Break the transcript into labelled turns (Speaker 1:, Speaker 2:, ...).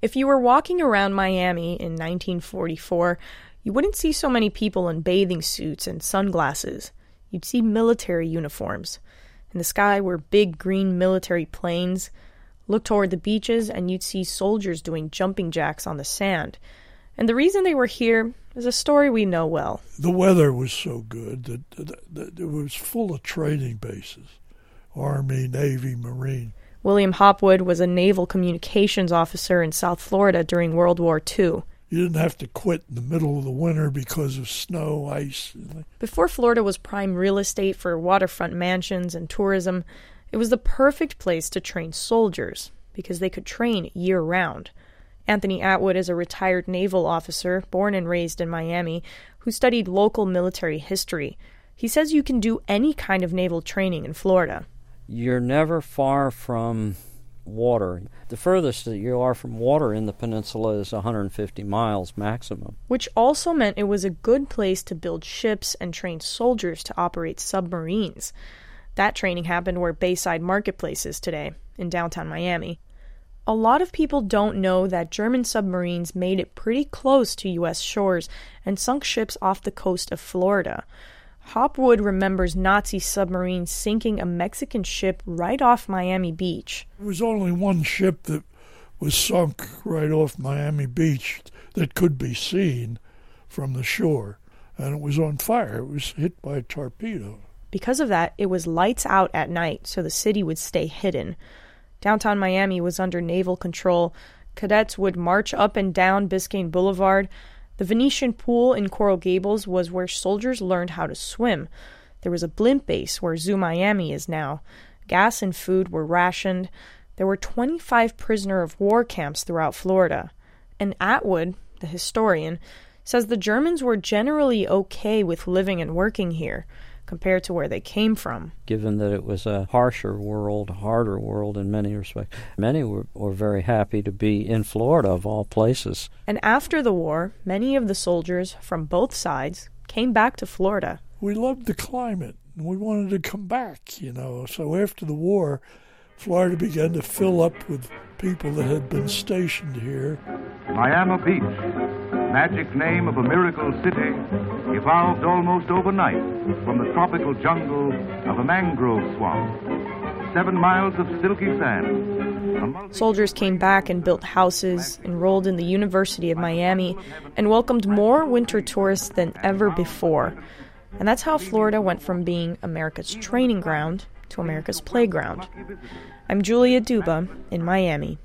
Speaker 1: If you were walking around Miami in 1944, you wouldn't see so many people in bathing suits and sunglasses. You'd see military uniforms. In the sky were big green military planes. Look toward the beaches and you'd see soldiers doing jumping jacks on the sand. And the reason they were here is a story we know well.
Speaker 2: The weather was so good that it was full of training bases. Army, Navy, Marine.
Speaker 1: William Hopwood was a naval communications officer in South Florida during World War II.
Speaker 2: You didn't have to quit in the middle of the winter because of snow, ice.
Speaker 1: Before Florida was prime real estate for waterfront mansions and tourism, it was the perfect place to train soldiers because they could train year-round. Anthony Atwood is a retired naval officer, born and raised in Miami, who studied local military history. He says you can do any kind of naval training in Florida.
Speaker 3: You're never far from water. The furthest that you are from water in the peninsula is 150 miles maximum.
Speaker 1: Which also meant it was a good place to build ships and train soldiers to operate submarines. That training happened where Bayside Marketplace is today, in downtown Miami. A lot of people don't know that German submarines made it pretty close to U.S. shores and sunk ships off the coast of Florida. Hopwood remembers Nazi submarines sinking a Mexican ship right off Miami Beach.
Speaker 2: There was only one ship that was sunk right off Miami Beach that could be seen from the shore, and it was on fire. It was hit by a torpedo.
Speaker 1: Because of that, it was lights out at night, so the city would stay hidden. Downtown Miami was under naval control. Cadets would march up and down Biscayne Boulevard. The Venetian Pool in Coral Gables was where soldiers learned how to swim. There was a blimp base where Zoo Miami is now. Gas and food were rationed. There were 25 prisoner of war camps throughout Florida. And Atwood, the historian, says the Germans were generally okay with living and working here compared to where they came from.
Speaker 3: Given that it was a harsher world, harder world in many respects, many were very happy to be in Florida, of all places.
Speaker 1: And after the war, many of the soldiers from both sides came back to Florida.
Speaker 2: We loved the climate, and we wanted to come back, So after the war, Florida began to fill up with people that had been stationed here.
Speaker 4: Miami Beach, magic name of a miracle city, evolved almost overnight from the tropical jungle of a mangrove swamp. 7 miles of silky sand.
Speaker 1: Soldiers came back and built houses, enrolled in the University of Miami, and welcomed more winter tourists than ever before. And that's how Florida went from being America's training ground to America's playground. I'm Julia Duba in Miami.